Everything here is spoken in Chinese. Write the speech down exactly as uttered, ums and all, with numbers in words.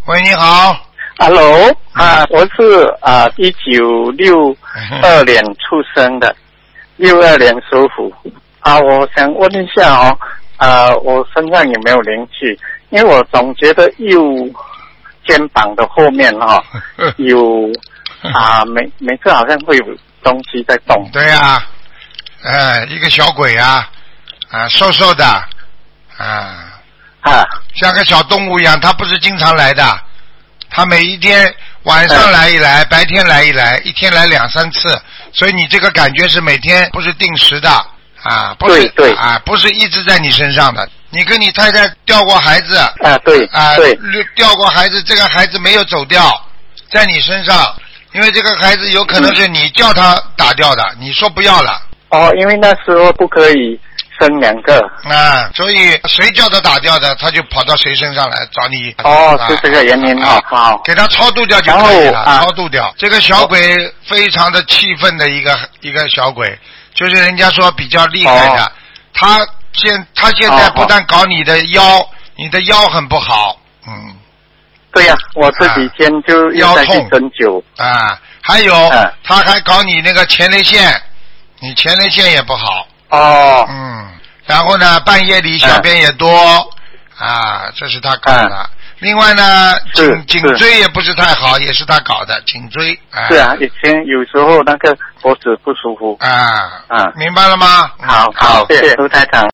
喂，你好。 Hello， 啊，我是啊一九六二年出生的，六二年属虎。啊，我想问一下哦，啊，我身上有没有灵气？因为我总觉得右肩膀的后面哈、哦、有啊，每每次好像会有东西在动。 对啊，呃，一个小鬼啊，啊，瘦瘦的，啊， 啊， 像个小动物一样，它不是经常来的。他每一天晚上来一来、嗯、白天来一来，一天来两三次，所以你这个感觉是每天不是定时的啊，不是对对啊，不是一直在你身上的。你跟你太太掉过孩子啊，对啊， 对， 掉过孩子，这个孩子没有走掉，在你身上，因为这个孩子有可能是你叫他打掉的，嗯、你说不要了。 哦，因为那时候不可以生两个啊，所以谁叫他打掉的，他就跑到谁身上来找你。 哦，是这个原因啊，好， 给他超度掉就可以了，啊、超度掉。这个小鬼非常的气愤的一个一个小鬼，就是人家说比较厉害的。哦、他现他现在不但搞你的腰，哦、你的腰很不好，嗯。 对呀、啊，我这几天就腰痛针灸啊，还有、啊、他还搞你那个前列腺，你前列腺也不好。 哦， 嗯，然后呢，半夜里小便也多，嗯、啊，这是他搞的。嗯、另外呢，颈颈椎也不是太好，也是他搞的颈椎。啊是啊，以前有时候那个脖子不舒服。 啊啊， 明白了吗？ 好好，谢谢卢台长。